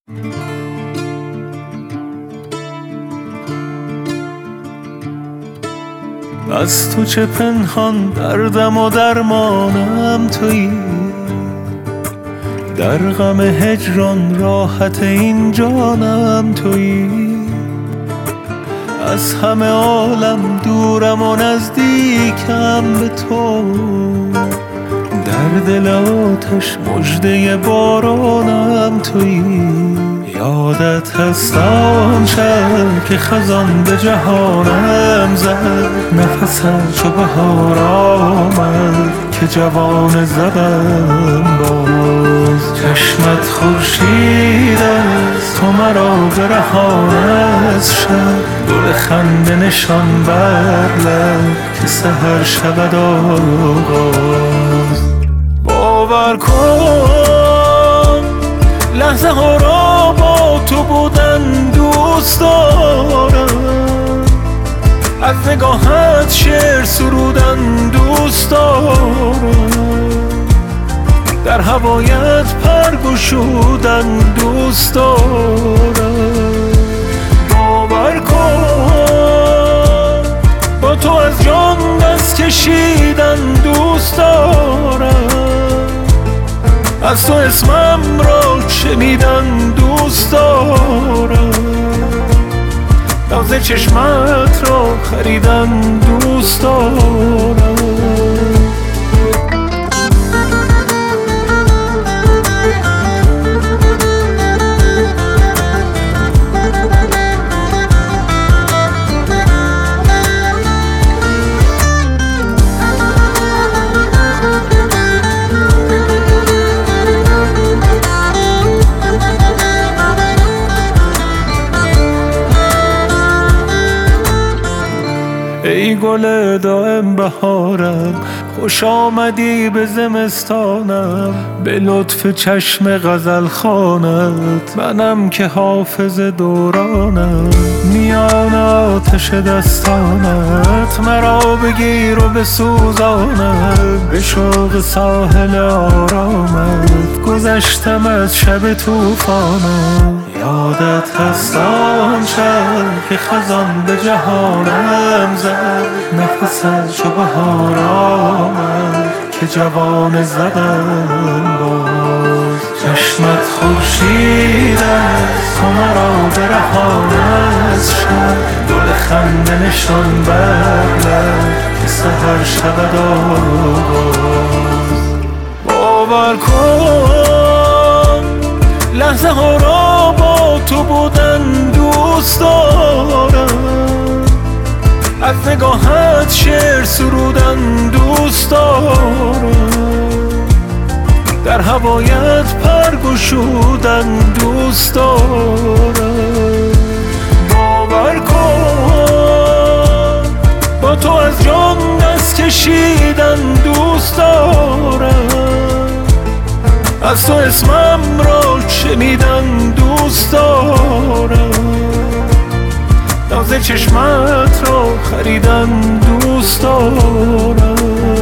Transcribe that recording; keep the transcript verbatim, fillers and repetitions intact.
از تو چه پنهان دردم و درمانم تویی، در غم هجران راحت این جانم تویی. از همه عالم دورم و نزدیکم به تو، در دل آتش مژده بارانم تویی. یادت هست آن شب که خزان به جهانم زد، نفست چو بهار آمد که جوان زدم باز. چشمت خورشید است تو مرا برهان از شب، گل خنده نشان بر لب که سحر شود آغاز. باور کن لحظه ها را با تو بودن دوست دارم، از نگاهت شعر سرودن دوست دارم، در هوایت پر گشودن دوست دارم. باور کن با تو از جان دست کشیدن دوست دارم، از تو اسمم را شنیدن دوست دارم، ناز چشمت را خریدن دوست دارم. ای گل دائم بهارم، خوش آمدی به زمستانم، به لطف چشم غزل خوانت منم که حافظ دورانم. میان آتش دستانت مرا بگیر و بسوزانم، به شوق ساحل آرامت گذشتم از شب طوفانم. یادت هست آن شب که خزان به جهانم زد، نفست چو بهار آمد که جوان زدم باز. چشمت خورشید است تو مرا برهان از شب، گل خنده نشان بر لب که سحر شود آغاز. باور کن لحظه ها را با تو بودن دوست دارم، از نگاهت شعر سرودن دوست دارم، در هوایت پر گشودن دوست دارم. باور کن با تو از جان دست کشیدن دوست دارم، از تو اسمم را شنیدن دوست دارم، ناز چشمت را خریدن دوست دارم.